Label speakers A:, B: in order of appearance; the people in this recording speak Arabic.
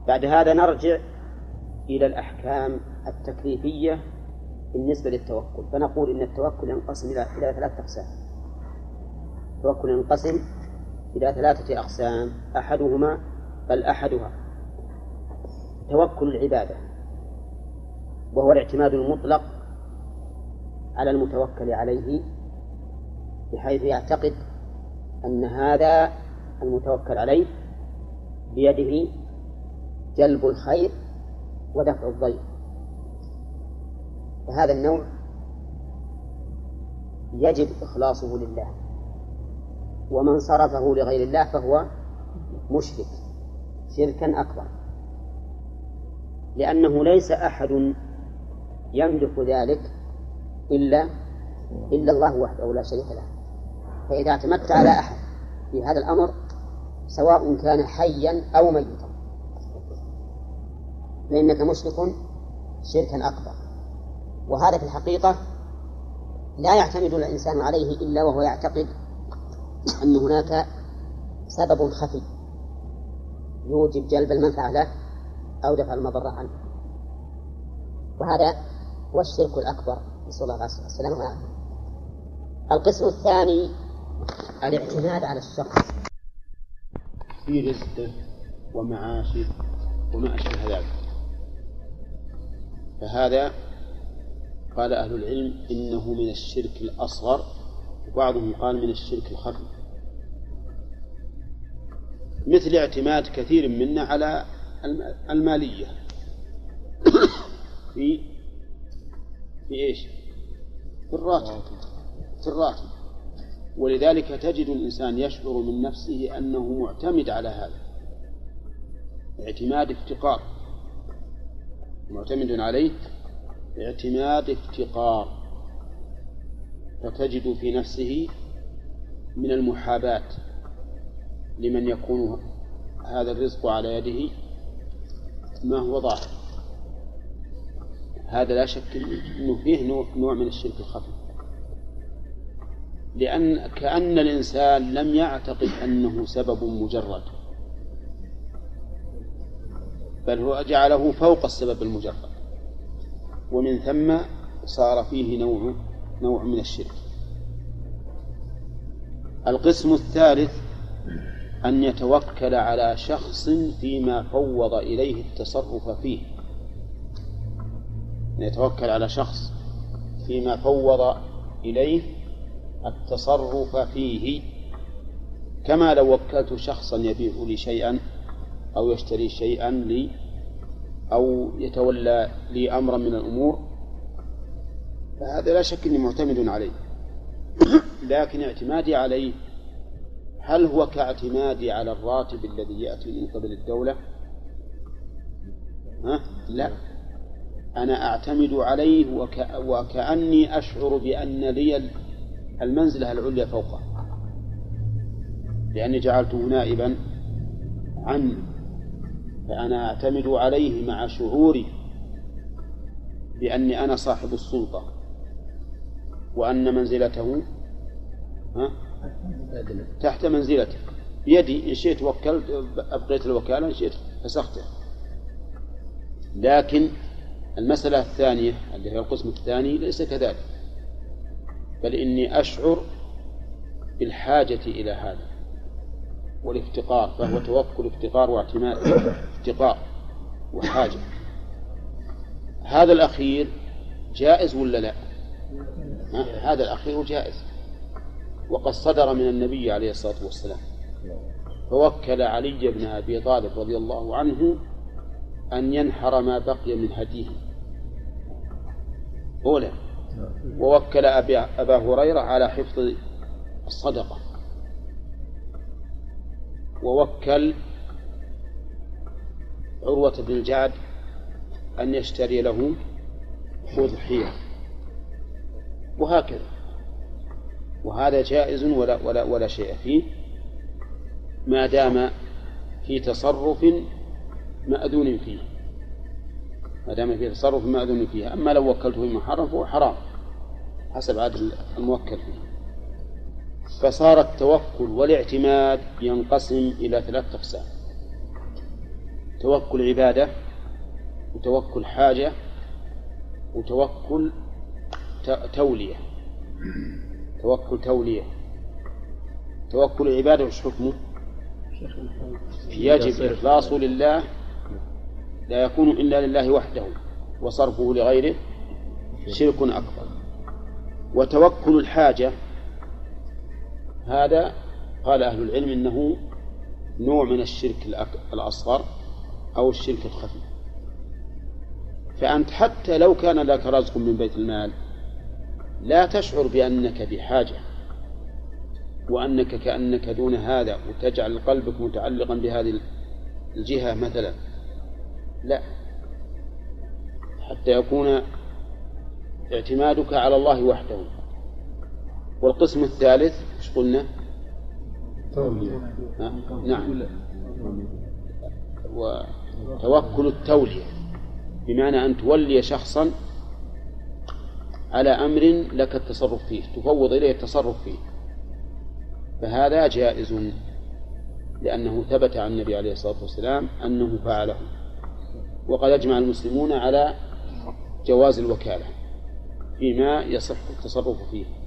A: بعد هذا نرجع إلى الأحكام التكليفية بالنسبة للتوكل، فنقول إن التوكل ينقسم إلى 3 أقسام. التوكل ينقسم إلى 3 أقسام، أحدها توكل العبادة، وهو الاعتماد المطلق على المتوكل عليه، بحيث يعتقد أن هذا المتوكل عليه بيده جلب الخير ودفع الضير. فهذا النوع يجب إخلاصه لله، ومن صرفه لغير الله فهو مشرك شركا أكبر، لأنه ليس أحد يملك ذلك إلا الله وحده لا شريك له. فإذا اعتمدت على أحد في هذا الأمر سواء كان حيا أو ميتا فإنك مشرك شركا أكبر. وهذا في الحقيقة لا يعتمد الإنسان عليه إلا وهو يعتقد أن هناك سبب خفي يوجب جلب المنفعة له أو دفع المضرة عنه، وهذا هو الشرك الأكبر، نسأل الله السلامة والعافية. القسم الثاني الاعتماد على الشخص
B: في رزقه ومعاشه وما أشبه ذلك، فهذا قال أهل العلم إنه من الشرك الأصغر، وبعضهم قال من الشرك الخفي، مثل اعتماد كثير منا على المالية في إيش؟ في الراتب. ولذلك تجد الإنسان يشعر من نفسه أنه معتمد على هذا اعتماد افتقار، معتمد عليه اعتماد افتقار، فتجد في نفسه من المحاباة لمن يكون هذا الرزق على يده ما هو ظاهر. هذا لا شك أنه فيه نوع من الشرك الخفي، لأن كأن الإنسان لم يعتقد أنه سبب مجرد، بل هو جعله فوق السبب المجرد، ومن ثم صار فيه نوع من الشرك. القسم الثالث أن يتوكل على شخص فيما فوض إليه التصرف فيه، أن يتوكل على شخص فيما فوض إليه التصرف فيه، كما لو وكلت شخصا يبيع لي شيئا أو يشتري شيئا لي أو يتولى لي أمرا من الأمور، فهذا لا شك أني معتمد عليه. لكن اعتمادي عليه هل هو كاعتمادي على الراتب الذي يأتي من قبل الدولة؟ لا، أنا أعتمد عليه وكأني أشعر بأن لي المنزلة العليا فوقه، لأني جعلته نائبا عني، فأنا أعتمد عليه مع شعوري بأني أنا صاحب السلطة، وأن منزلته تحت منزلته بيدي، إن شئت وكلت أبقيت الوكالة، إن شئت فسخته. لكن المسألة الثانية اللي هي القسم الثاني ليس كذلك، بل إني أشعر بالحاجة إلى هذا والافتقار، فهو توكل افتقار واعتماد افتقار وحاجة. هذا الأخير جائز ولا لا؟ هذا الأخير جائز، وقد صدر من النبي عليه الصلاة والسلام، فوكل علي بن أبي طالب رضي الله عنه أن ينحر ما بقي من هديه أولا، ووكل أبا هريرة على حفظ الصدقة، ووكل عروة بن الجعد أن يشتري له أضحية، وهكذا. وهذا جائز ولا شيء فيه ما دام في تصرف مأذون فيه، ما دام في تصرف مأذون فيه. أما لو وكلته في محرم فهو حرام حسب عادة الموكل فيه. فصار التوكل والاعتماد ينقسم إلى 3 أقسام: توكل عبادة، وتوكل حاجة، وتوكل تولية. توكل تولية. توكل عبادة وش حكمه؟ يجب إخلاصه لله، لا يكون إلا لله وحده، وصرفه لغيره شرك أكبر. وتوكل الحاجة هذا قال أهل العلم إنه نوع من الشرك الأصغر أو الشرك الخفي. فأنت حتى لو كان لك رزق من بيت المال لا تشعر بأنك بحاجة وأنك كأنك دون هذا وتجعل قلبك متعلقا بهذه الجهة مثلا، لا، حتى يكون اعتمادك على الله وحده. والقسم الثالث ايش قلنا؟ نعم، وتوكل التولية بمعنى أن تولي شخصا على أمر لك التصرف فيه، تفوض إليه التصرف فيه، فهذا جائز لأنه ثبت عن النبي عليه الصلاة والسلام أنه فعله. وقد أجمع المسلمون على جواز الوكالة فيما يصح التصرف فيه.